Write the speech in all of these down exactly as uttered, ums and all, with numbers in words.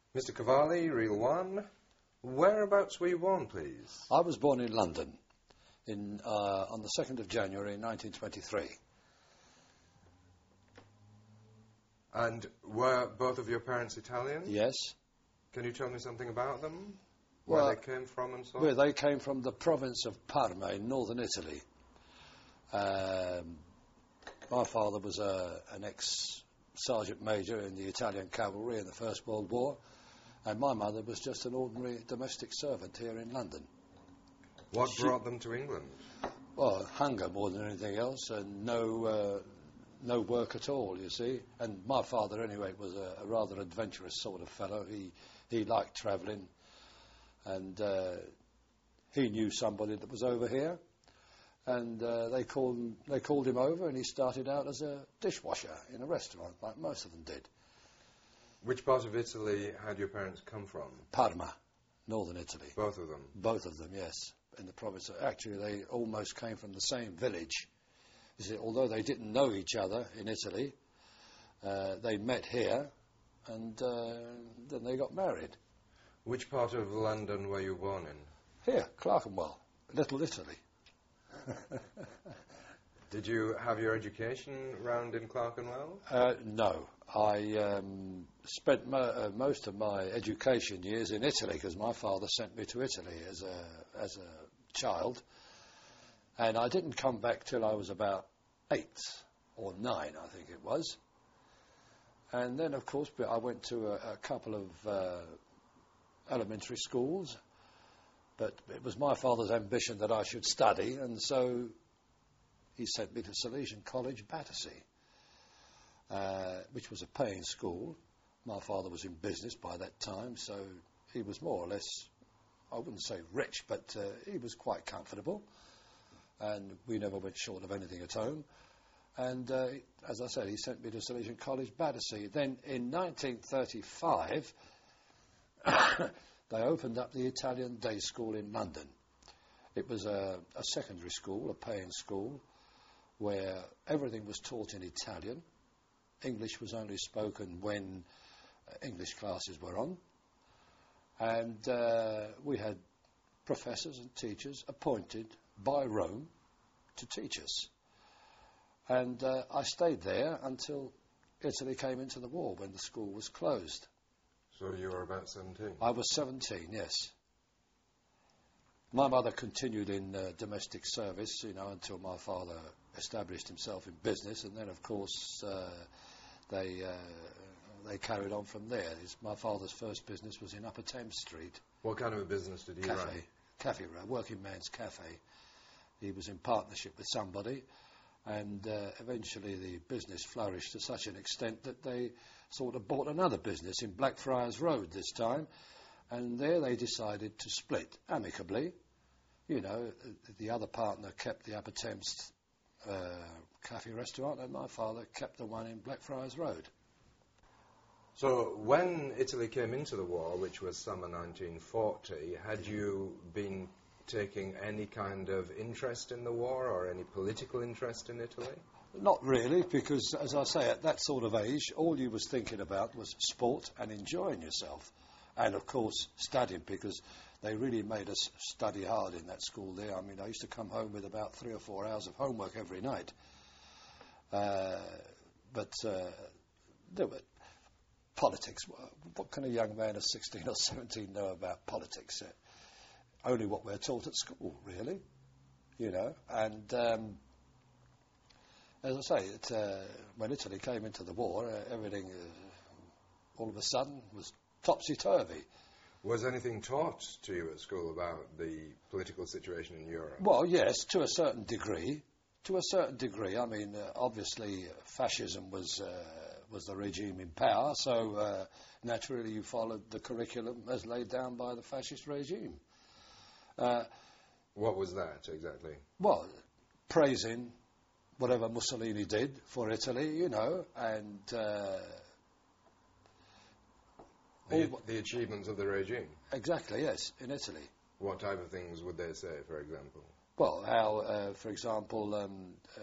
Mister Cavalli, Reel One, whereabouts were you born, please? I was born in London in, uh, on the second of January nineteen twenty-three. And were both of your parents Italian? Yes. Can you tell me something about them? Where Well, they came from and so on? Well, they came from the province of Parma in northern Italy. Um, my father was a, an ex-sergeant major in the Italian cavalry in the First World War, and my mother was just an ordinary domestic servant here in London. What She- brought them to England? Well, hunger more than anything else, and no uh, no work at all, you see. And my father, anyway, was a, a rather adventurous sort of fellow. He he liked travelling, and uh, he knew somebody that was over here, and uh, they called him, they called him over, and he started out as a dishwasher in a restaurant, like most of them did. Which part of Italy had your parents come from? Parma, northern Italy. Both of them. Both of them, yes, in the province. Of, actually, they almost came from the same village. You see, although they didn't know each other in Italy, uh, they met here, and uh, then they got married. Which part of London were you born in? Here, Clerkenwell, Little Italy. Did you have your education round in Clerkenwell? Uh, no, I um, spent mo- uh, most of my education years in Italy because my father sent me to Italy as a as a child, and I didn't come back till I was about eight or nine, I think it was. And then, of course, I went to a, a couple of uh, elementary schools, but it was my father's ambition that I should study, and so he sent me to Salesian College, Battersea, uh, which was a paying school. My father was in business by that time, so he was more or less, I wouldn't say rich, but uh, he was quite comfortable, and we never went short of anything at home. And uh, as I said, he sent me to Salesian College, Battersea. Then in nineteen thirty-five, they opened up the Italian Day School in London. It was a, a secondary school, a paying school, where everything was taught in Italian. English was only spoken when uh, English classes were on. And uh, we had professors and teachers appointed by Rome to teach us. And uh, I stayed there until Italy came into the war, when the school was closed. So you were about seventeen? I was seventeen, yes. My mother continued in uh, domestic service, you know, until my father established himself in business, and then, of course, uh, they uh, they carried on from there. His, my father's first business was in Upper Thames Street. What kind of a business did he Cafe, run? cafe, working man's cafe. He was in partnership with somebody, and uh, eventually the business flourished to such an extent that they sort of bought another business in Blackfriars Road this time, and there they decided to split amicably. You know, the other partner kept the Upper Thames uh, cafe restaurant, and my father kept the one in Blackfriars Road. So when Italy came into the war, which was summer nineteen forty, had you been taking any kind of interest in the war or any political interest in Italy? Not really, because, as I say, at that sort of age, all you was thinking about was sport and enjoying yourself. And, of course, studying, because they really made us study hard in that school there. I mean, I used to come home with about three or four hours of homework every night. Uh, but uh, there were politics. What can a young man of sixteen or seventeen know about politics? Uh, only what we're taught at school, really, you know. And um, as I say, it, uh, when Italy came into the war, uh, everything uh, all of a sudden was topsy-turvy. Was anything taught to you at school about the political situation in Europe? Well, yes, to a certain degree. To a certain degree. I mean, uh, obviously, uh, fascism was uh, was the regime in power, so uh, naturally you followed the curriculum as laid down by the fascist regime. Uh, what was that, exactly? Well, praising whatever Mussolini did for Italy, you know, and... Uh, the, the achievements of the regime? Exactly, yes, in Italy. What type of things would they say, for example? Well, how, uh, for example, um, uh,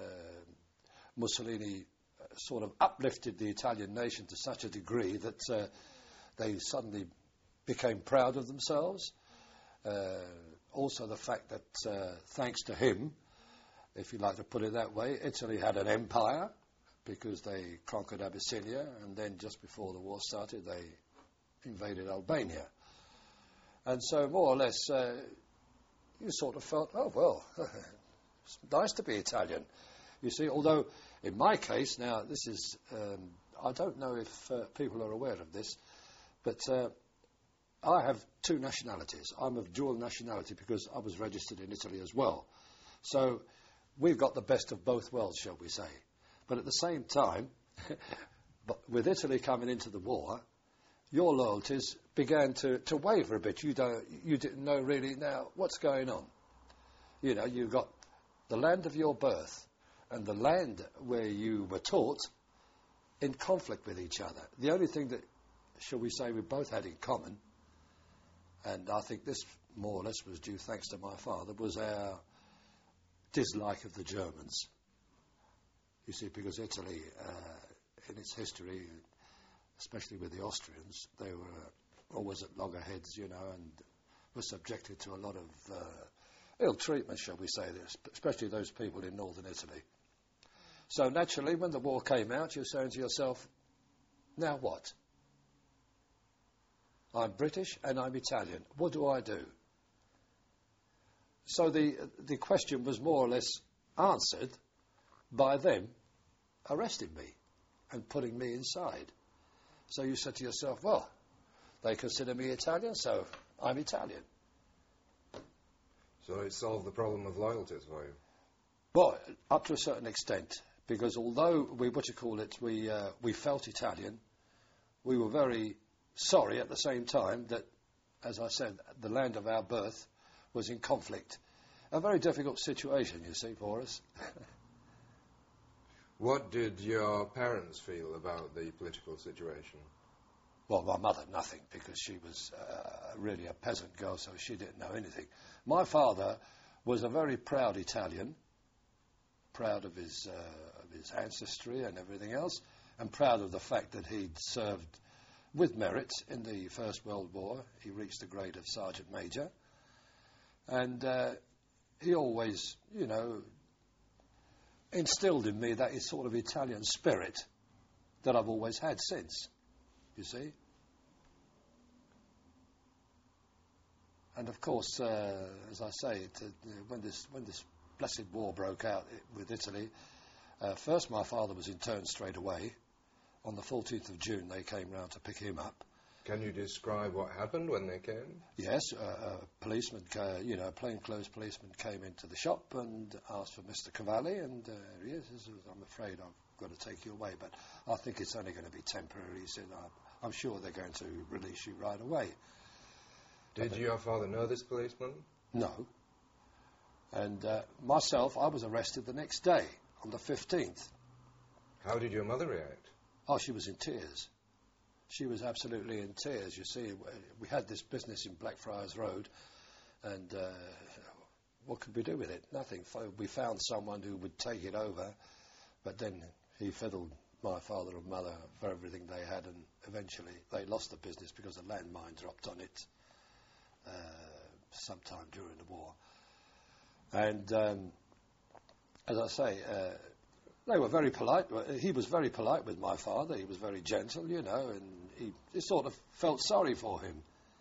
Mussolini sort of uplifted the Italian nation to such a degree that uh, they suddenly became proud of themselves. Uh, also the fact that, uh, thanks to him, if you like to put it that way, Italy had an empire because they conquered Abyssinia, and then just before the war started, they invaded Albania. And so, more or less, uh, you sort of felt, oh, well, it's nice to be Italian. You see, although in my case, now, this is, um, I don't know if uh, people are aware of this, but uh, I have two nationalities. I'm of dual nationality because I was registered in Italy as well. So we've got the best of both worlds, shall we say. But at the same time, but with Italy coming into the war, your loyalties began to, to waver a bit. You don't, you didn't know really now what's going on. You know, you've got the land of your birth and the land where you were taught in conflict with each other. The only thing that, shall we say, we both had in common, and I think this more or less was due thanks to my father, was our dislike of the Germans. You see, because Italy, uh, in its history, especially with the Austrians, they were always at loggerheads, you know, and were subjected to a lot of uh, ill treatment, shall we say, this, especially those people in northern Italy. So naturally, when the war came out, you're saying to yourself, now what? I'm British and I'm Italian. What do I do? So the the question was more or less answered by them arresting me and putting me inside. So you said to yourself, well, they consider me Italian, so I'm Italian. So it solved the problem of loyalties for you? Well, up to a certain extent, because although we, what you call it, we, uh, we felt Italian, we were very sorry at the same time that, as I said, the land of our birth was in conflict. A very difficult situation, you see, for us. What did your parents feel about the political situation? Well, my mother, nothing, because she was uh, really a peasant girl, so she didn't know anything. My father was a very proud Italian, proud of his, uh, of his ancestry and everything else, and proud of the fact that he'd served with merit in the First World War. He reached the grade of Sergeant Major. And uh, he always, you know, instilled in me that sort of Italian spirit that I've always had since, you see. And of course, uh, as I say, it, uh, when this when this blessed war broke out with Italy, uh, first my father was interned straight away. On the fourteenth of June, they came round to pick him up. Can you describe what happened when they came? Yes, uh, a policeman, uh, you know, a plainclothes policeman came into the shop and asked for Mister Cavalli, and uh, he says, I'm afraid I've got to take you away, but I think it's only going to be temporary. He said, I'm, I'm sure they're going to release you right away. Did uh, your father know this policeman? No. And uh, myself, I was arrested the next day, on the fifteenth. How did your mother react? Oh, she was in tears. She was absolutely in tears. You see, we had this business in Blackfriars Road, and uh, what could we do with it? Nothing. We found someone who would take it over, but then he fiddled my father and mother for everything they had, and eventually they lost the business because a landmine dropped on it uh, sometime during the war. And um, as I say, uh, they were very polite. He was very polite with my father. He was very gentle, you know, and he, he sort of felt sorry for him.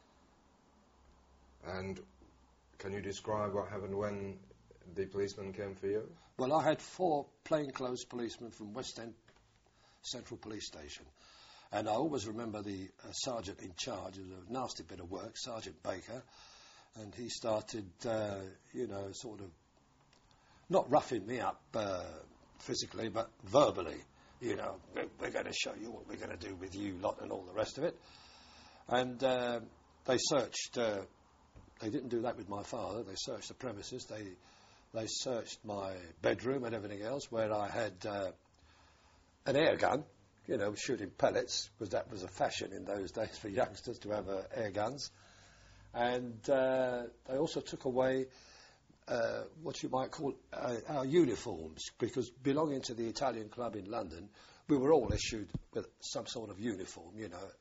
And can you describe what happened when the policeman came for you? Well, I had four plainclothes policemen from West End Central Police Station. And I always remember the uh, sergeant in charge. It was a nasty bit of work, Sergeant Baker. And he started, uh, you know, sort of not roughing me up uh, physically, but verbally. You know, we're going to show you what we're going to do with you lot and all the rest of it. And uh, they searched, uh, they didn't do that with my father, they searched the premises, they they searched my bedroom and everything else, where I had uh, an air gun, you know, shooting pellets, because that was a fashion in those days for youngsters to have uh, air guns. And uh, they also took away Uh, what you might call uh, our uniforms, because belonging to the Italian club in London, we were all issued with some sort of uniform, you know,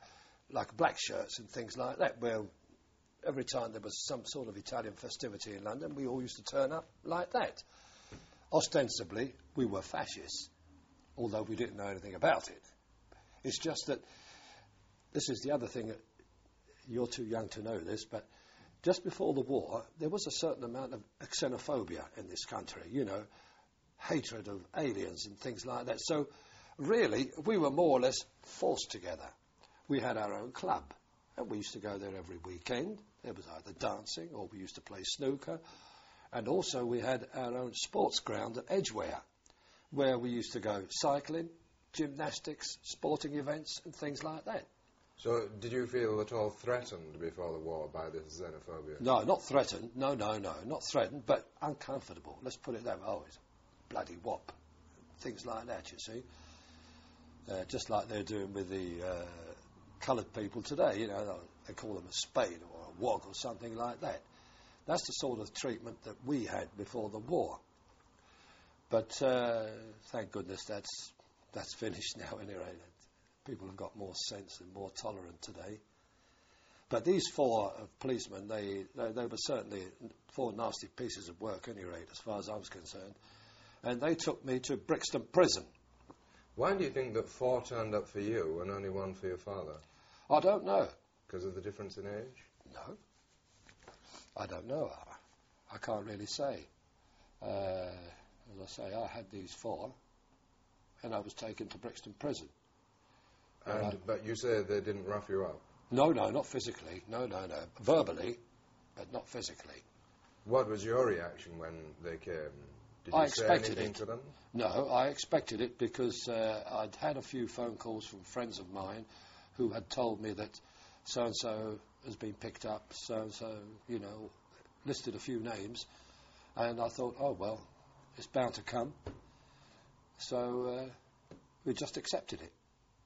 like black shirts and things like that, where every time there was some sort of Italian festivity in London, we all used to turn up like that. Ostensibly, we were fascists, although we didn't know anything about it. It's just that this is the other thing, that you're too young to know this, but just before the war, there was a certain amount of xenophobia in this country, you know, hatred of aliens and things like that. So, really, we were more or less forced together. We had our own club, and we used to go there every weekend. There was either dancing or we used to play snooker. And also we had our own sports ground at Edgware, where we used to go cycling, gymnastics, sporting events and things like that. So did you feel at all threatened before the war by this xenophobia? No, not threatened. No, no, no, not threatened, but uncomfortable. Let's put it that way. Oh, it's a bloody whop. Things like that, you see. Uh, just like they're doing with the uh, coloured people today, you know, they call them a spade or a wog or something like that. That's the sort of treatment that we had before the war. But uh, thank goodness that's that's finished now anyway. People have got more sense and more tolerant today. But these four uh, policemen, they, they they were certainly four nasty pieces of work anyway, as far as I was concerned. And they took me to Brixton Prison. Why do you think that four turned up for you and only one for your father? I don't know. Because of the difference in age? No. I don't know. I, I can't really say. Uh, as I say, I had these four, and I was taken to Brixton Prison. And, and I, but you say they didn't rough you up? No, no, not physically. No, no, no. Verbally, but not physically. What was your reaction when they came? Did you I say expected anything it. to them? No, I expected it because uh, I'd had a few phone calls from friends of mine who had told me that so-and-so has been picked up, so-and-so, you know, listed a few names. And I thought, oh, well, it's bound to come. So uh, we just accepted it.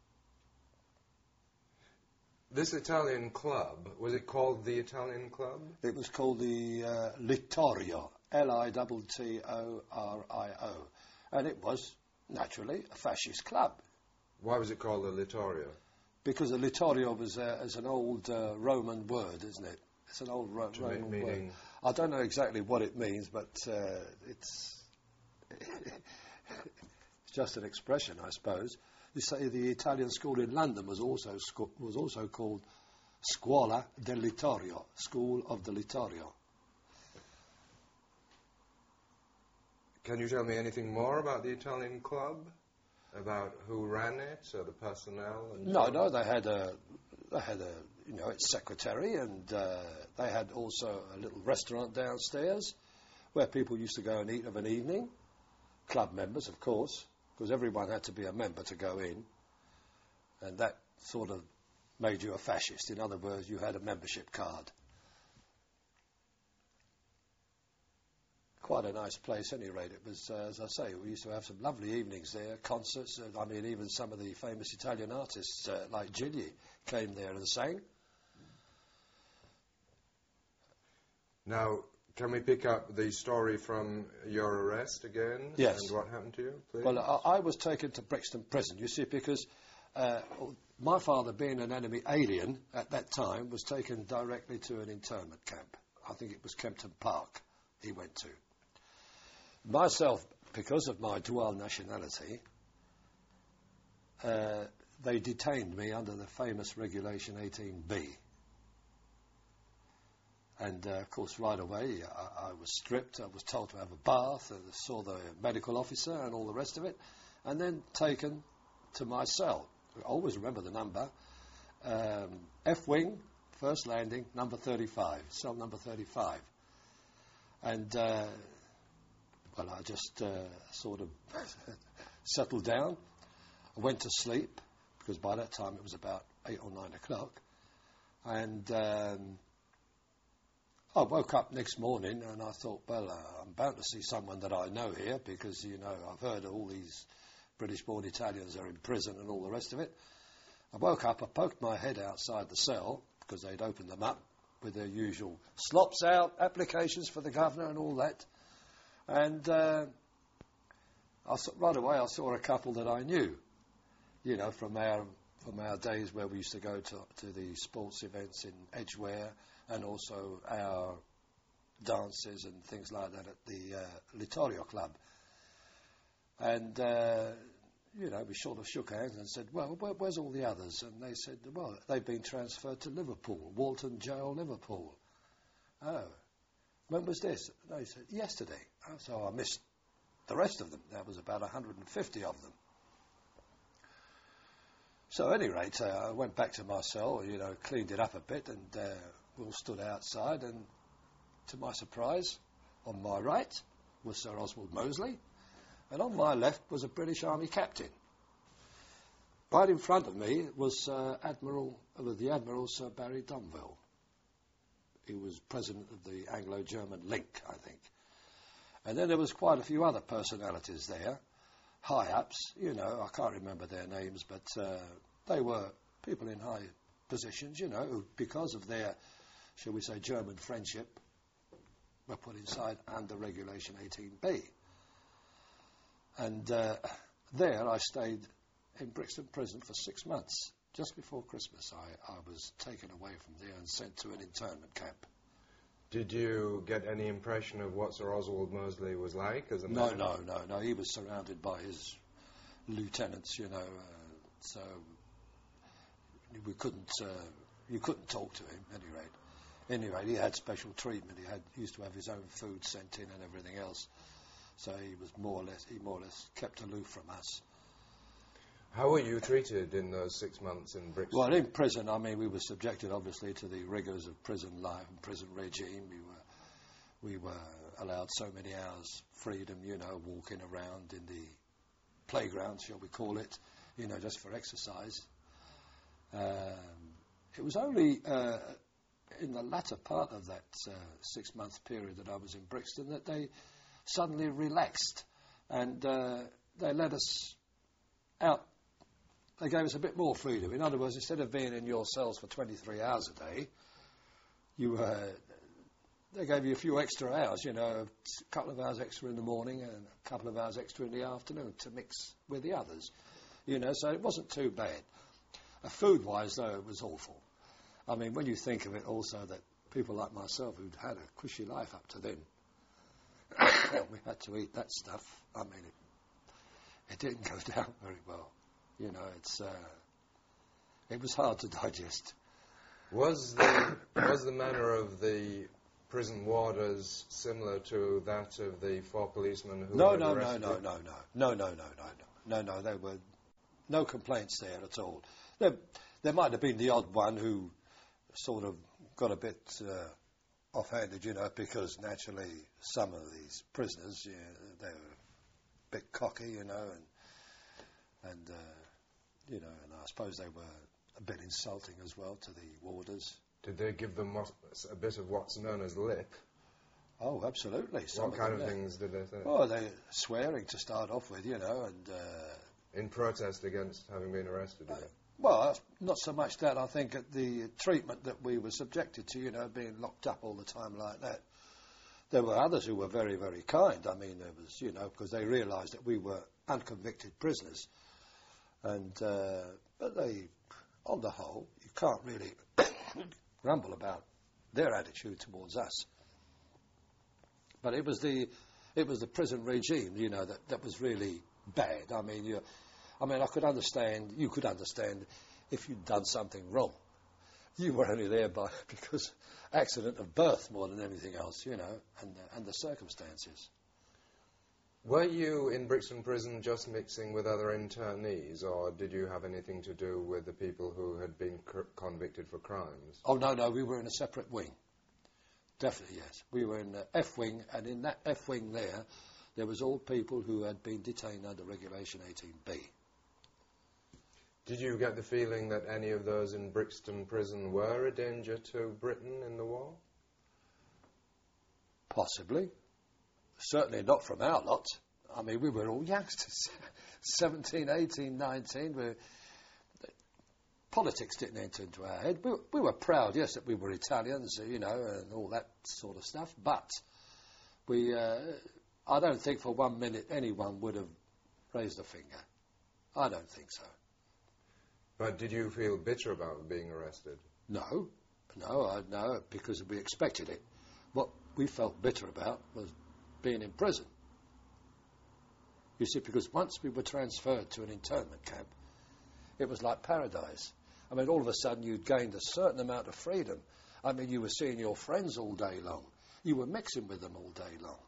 This Italian club, was it called the Italian Club? It was called the uh, Littorio, L I T T O R I O. And it was, naturally, a fascist club. Why was it called the Littorio? Because the Littorio was uh, is an old uh, Roman word, isn't it? It's an old Ro- Roman meaning... word. I don't know exactly what it means, but uh, it's it's just an expression, I suppose. You say the Italian school in London was also sco- was also called Scuola del Littorio, School of the Littorio. Can you tell me anything more about the Italian club? About who ran it, or the personnel? And no, so no, they had a they had a you know its secretary, and uh, they had also a little restaurant downstairs where people used to go and eat of an evening. Club members, of course, because everyone had to be a member to go in, and that sort of made you a fascist. In other words, you had a membership card. Quite a nice place, at any rate. It was, uh, as I say, we used to have some lovely evenings there, concerts. Uh, I mean, even some of the famous Italian artists, uh, like Gigli, came there and sang. Now, can we pick up the story from your arrest again? Yes. And what happened to you, please? Well, I, I was taken to Brixton Prison, you see, because uh, my father, being an enemy alien at that time, was taken directly to an internment camp. I think it was Kempton Park he went to. Myself, because of my dual nationality, uh, they detained me under the famous Regulation eighteen B. And, uh, of course, right away, I, I was stripped. I was told to have a bath. I saw the medical officer and all the rest of it. And then taken to my cell. I always remember the number. Um, F-wing, first landing, number thirty-five, cell number thirty-five. And, uh, well, I just uh, sort of settled down. I went to sleep, because by that time it was about eight or nine o'clock. And um, I woke up next morning and I thought, well, uh, I'm bound to see someone that I know here, because, you know, I've heard all these British-born Italians are in prison and all the rest of it. I woke up, I poked my head outside the cell, because they'd opened them up with their usual slops out, applications for the governor and all that. And uh, I saw, right away I saw a couple that I knew, you know, from our from our days where we used to go to, to the sports events in Edgware, and also our dances and things like that at the uh, Littorio Club. And, uh, you know, we sort of shook hands and said, well, where, where's all the others? And they said, well, they've been transferred to Liverpool, Walton Jail, Liverpool. Oh, when was this? They said, yesterday. Oh, so I missed the rest of them. There was about one hundred fifty of them. So at any rate, uh, I went back to my cell, you know, cleaned it up a bit, and uh, we all stood outside, and to my surprise, on my right was Sir Oswald Mosley, and on my left was a British Army captain. Right in front of me was uh, Admiral, uh, the Admiral Sir Barry Domville. He was president of the Anglo-German link, I think. And then there was quite a few other personalities there, high-ups, you know, I can't remember their names, but uh, they were people in high positions, you know, who, because of their, shall we say, German friendship, were put inside under Regulation eighteen B. And uh, there I stayed in Brixton Prison for six months. Just before Christmas, I, I was taken away from there and sent to an internment camp. Did you get any impression of what Sir Oswald Mosley was like as a no, man? No, no, no. He was surrounded by his lieutenants, you know, uh, so we couldn't, uh, you couldn't talk to him, at any rate. Anyway, he had special treatment. He had he used to have his own food sent in and everything else. So he was more or less, he more or less kept aloof from us. How were you treated in those six months in Brixton? Well, in prison, I mean, we were subjected, obviously, to the rigours of prison life and prison regime. We were, we were allowed so many hours freedom, you know, walking around in the playground, shall we call it, you know, just for exercise. Um, it was only uh, in the latter part of that uh, six-month period that I was in Brixton that they suddenly relaxed and uh, they let us out. They gave us a bit more freedom. In other words, instead of being in your cells for twenty-three hours a day, you uh, they gave you a few extra hours, you know, a couple of hours extra in the morning and a couple of hours extra in the afternoon to mix with the others, you know, so it wasn't too bad. Uh, food-wise, though, it was awful. I mean, when you think of it also that people like myself who'd had a cushy life up to then, we had to eat that stuff. I mean, it, it didn't go down very well. You know, it's uh, it was hard to digest. Was the was the manner of the prison warders similar to that of the four policemen who no, were no, arrested? No, no, no, no, no, no, no, no, no, no. There were no complaints there at all. There, there might have been the odd one who sort of got a bit uh, offhanded, you know, because naturally some of these prisoners, you know, they were a bit cocky, you know, and and. Uh, You know, and I suppose they were a bit insulting as well to the warders. Did they give them what, a bit of what's known as lip? Oh, absolutely. Some what kind of, of things did they say? Oh, they swearing to start off with, you know, and... Uh, in protest against having been arrested? Uh, well, not so much that. I think at the treatment that we were subjected to, you know, being locked up all the time like that, there were others who were very, very kind. I mean, there was, you know, because they realised that we were unconvicted prisoners. And, uh, but they, on the whole, you can't really grumble about their attitude towards us. But it was the, it was the prison regime, you know, that, that was really bad. I mean, you, I mean, I could understand, you could understand if you'd done something wrong. You were only there by, because accident of birth more than anything else, you know, and, uh, and the circumstances. Were you in Brixton Prison just mixing with other internees, or did you have anything to do with the people who had been c- convicted for crimes? Oh, no, no, we were in a separate wing. Definitely, yes. We were in the F wing, and in that F wing there, there was all people who had been detained under Regulation eighteen B. Did you get the feeling that any of those in Brixton Prison were a danger to Britain in the war? Possibly. Certainly not from our lot. I mean, we were all youngsters, seventeen, eighteen, nineteen. We're, politics didn't enter into our head. We, we were proud, yes, that we were Italians, you know, and all that sort of stuff. But we, uh, I don't think for one minute anyone would have raised a finger. I don't think so. But did you feel bitter about being arrested? No, no, I, no, because we expected it. What we felt bitter about was being in prison. You see, because once we were transferred to an internment camp, it was like paradise. I mean, all of a sudden you'd gained a certain amount of freedom. I mean, you were seeing your friends all day long. You were mixing with them all day long.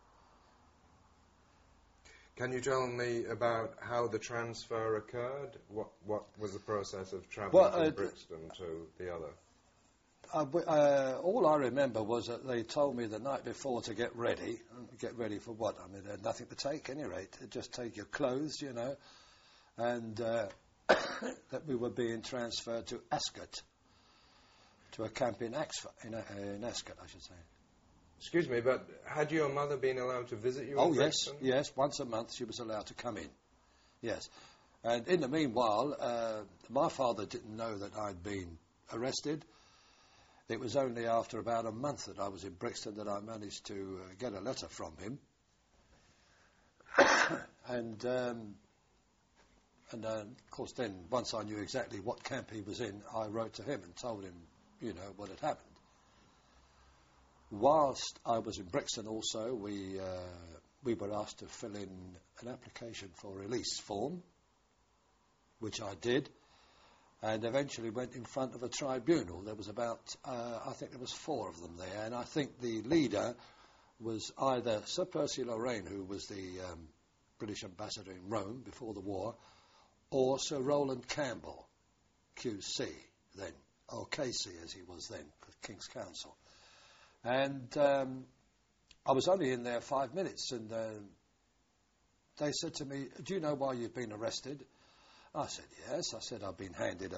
Can you tell me about how the transfer occurred? What what was the process of travelling Well, from uh, Brixton to the other? Uh, w- uh, all I remember was that they told me the night before to get ready. Get ready for what? I mean, they had nothing to take, at any rate. Just take your clothes, you know, and uh, that we were being transferred to Ascot, to a camp in, Axf- in, uh, in Ascot, I should say. Excuse me, but had your mother been allowed to visit you Oh, in yes, Brixton? yes. Once a month she was allowed to come in. Yes. And in the meanwhile, uh, my father didn't know that I'd been arrested. It was only after about a month that I was in Brixton that I managed to uh, get a letter from him. and, um, and uh, of course, then, once I knew exactly what camp he was in, I wrote to him and told him, you know, what had happened. Whilst I was in Brixton also, we, uh, we were asked to fill in an application for release form, which I did, and eventually went in front of a tribunal. There was about, uh, I think there was four of them there, and I think the leader was either Sir Percy Lorraine, who was the um, British ambassador in Rome before the war, or Sir Roland Campbell, Q C then, or K C as he was then, King's Counsel. And um, I was only in there five minutes, and uh, they said to me, "Do you know why you've been arrested?" I said, "Yes." I said, "I've been handed a,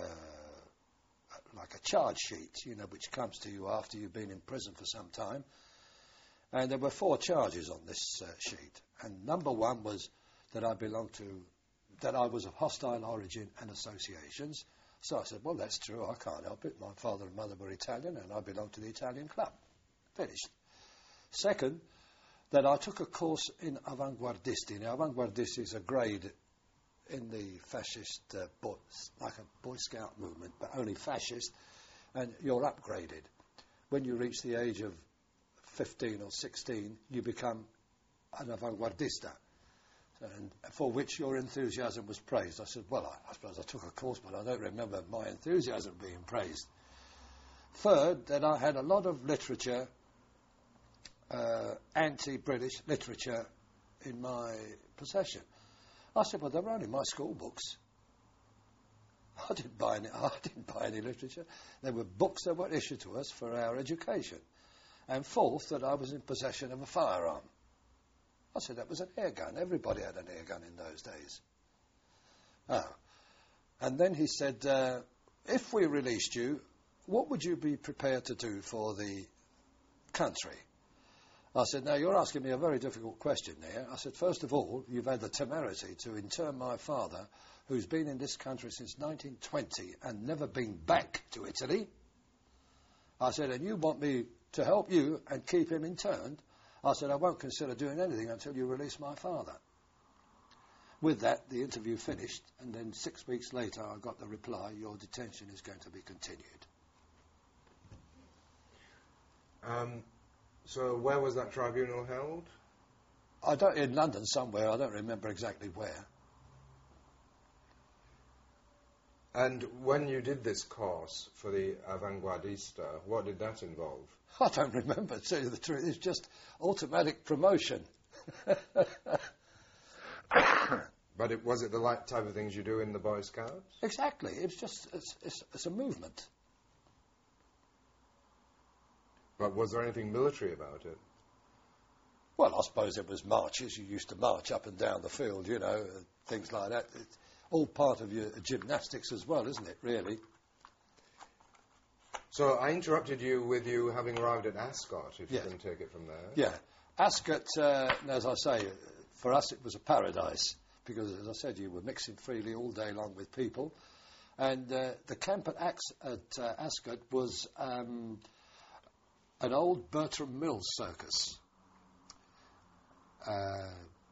a like a charge sheet, you know, which comes to you after you've been in prison for some time." And there were four charges on this uh, sheet. And number one was that I belonged to, that I was of hostile origin and associations. So I said, "Well, that's true. I can't help it. My father and mother were Italian, and I belonged to the Italian club." Finished. Second, that I took a course in avant-gardisti. Now, avant-gardisti is a grade in the fascist, uh, boy, like a Boy Scout movement, but only fascist, and you're upgraded. When you reach the age of fifteen or sixteen, you become an avant-gardista, and for which your enthusiasm was praised. I said, well, I, I suppose I took a course, but I don't remember my enthusiasm being praised. Third, that I had a lot of literature, uh, anti-British literature, in my possession. I said, well, they were only my school books. I didn't buy any, I didn't buy any literature. They were books that were issued to us for our education. And fourth, that I was in possession of a firearm. I said, that was an air gun. Everybody had an air gun in those days. Oh. And then he said, uh, if we released you, what would you be prepared to do for the country? I said, now, you're asking me a very difficult question there. I said, first of all, you've had the temerity to intern my father, who's been in this country since nineteen twenty and never been back to Italy. I said, and you want me to help you and keep him interned? I said, I won't consider doing anything until you release my father. With that, the interview finished, and then six weeks later I got the reply, your detention is going to be continued. Um, so where was that tribunal held? I don't, in London somewhere, I don't remember exactly where. And when you did this course for the avant-gardista, what did that involve? I don't remember, to tell you the truth. It's just automatic promotion. But it, was it the like type of things you do in the Boy Scouts? Exactly. It's just, it's, it's, it's a movement. But was there anything military about it? Well, I suppose it was marches. You used to march up and down the field, you know, uh, things like that. It's all part of your gymnastics as well, isn't it, really? So I interrupted you with you having arrived at Ascot, if Yes. you can take it from there. Yeah. Ascot, uh, as I say, for us it was a paradise, because, as I said, you were mixing freely all day long with people. And uh, the camp at, Ax- at uh, Ascot was um, an old Bertram Mills circus, uh,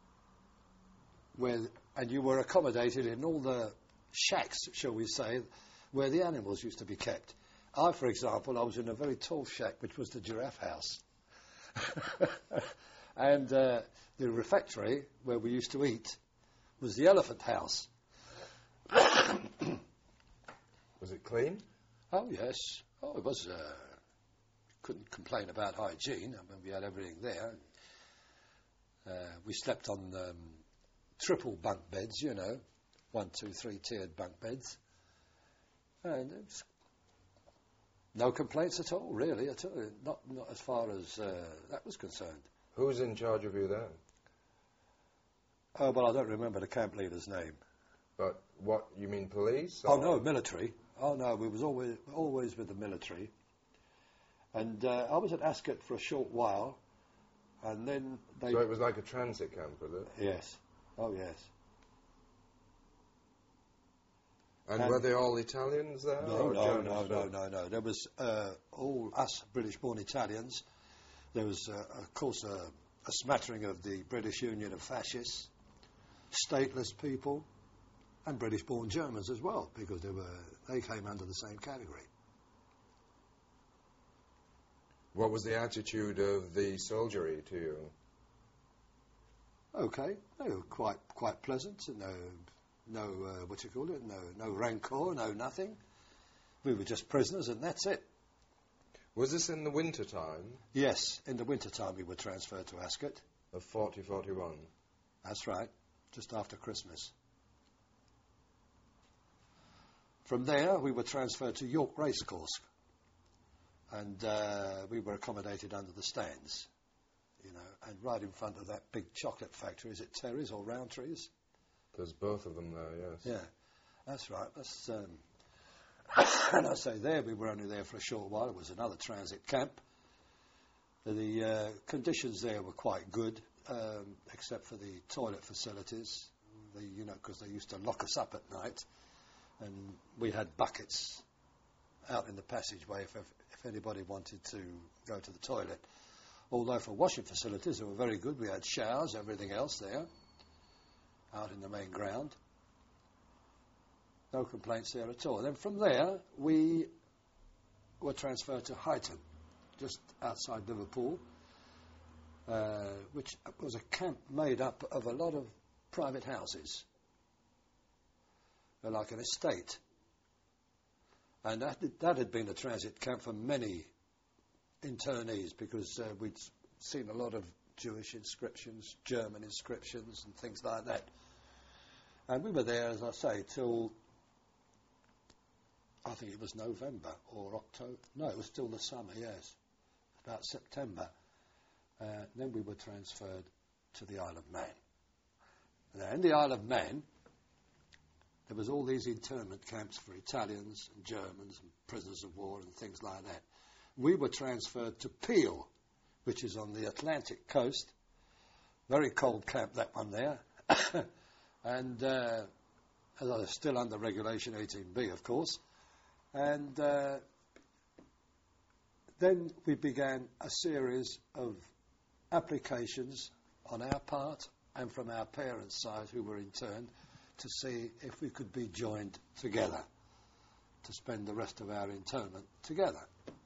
where, and you were accommodated in all the shacks, shall we say, where the animals used to be kept. I, for example, I was in a very tall shack, which was the giraffe house. And uh, the refectory, where we used to eat, was the elephant house. Was it clean? Oh, yes. Oh, it was. Uh, couldn't complain about hygiene. I mean, we had everything there. Uh, we slept on um, triple bunk beds, you know, one, two, three tiered bunk beds. And it was no complaints at all, really, at all. Not, not as far as uh, that was concerned. Who's in charge of you then? Oh, well, I don't remember the camp leader's name. But what, you mean police? Oh, no, military. Oh, no, we was always always with the military. And uh, I was at Ascot for a short while, and then they... So it was like a transit camp, was it? Yes. Oh, yes. And, And were they all Italians there? No, or no, Germans no, no, too? no, no. There was uh, all us British-born Italians. There was, uh, of course, uh, a smattering of the British Union of Fascists, stateless people, and British-born Germans as well, because they were they came under the same category. What was the attitude of the soldiery to you? Okay, they were quite quite pleasant. No, no, uh, what you call it? No, no rancor, no nothing. We were just prisoners, and that's it. Was this in the winter time Yes, in the winter time we were transferred to Ascot. of forty forty-one? That's right, just after Christmas. From there, we were transferred to York Racecourse, and uh, we were accommodated under the stands, you know, and right in front of that big chocolate factory. Is it Terry's or Rowntree's? There's both of them there, yes. Yeah, that's right. That's, um, and I say there, we were only there for a short while. It was another transit camp. The uh, conditions there were quite good, um, except for the toilet facilities. The, you know, because they used to lock us up at night, and we had buckets out in the passageway if, if, if anybody wanted to go to the toilet. Although for washing facilities, they were very good. We had showers, everything else there, out in the main ground. No complaints there at all. And then from there, we were transferred to Huyton, just outside Liverpool, uh, which was a camp made up of a lot of private houses, They're like an estate. And that, that had been a transit camp for many internees, because uh, we'd seen a lot of Jewish inscriptions, German inscriptions and things like that. And we were there, as I say, till I think it was November or October. No, it was still the summer, yes. About September. Uh, then we were transferred to the Isle of Man. Now, in the Isle of Man, there was all these internment camps for Italians and Germans and prisoners of war and things like that. We were transferred to Peel, which is on the Atlantic coast. Very cold camp, that one there. And uh, as I was still under Regulation eighteen B, of course. And uh, then we began a series of applications on our part and from our parents' side, who were interned, to see if we could be joined together to spend the rest of our internment together.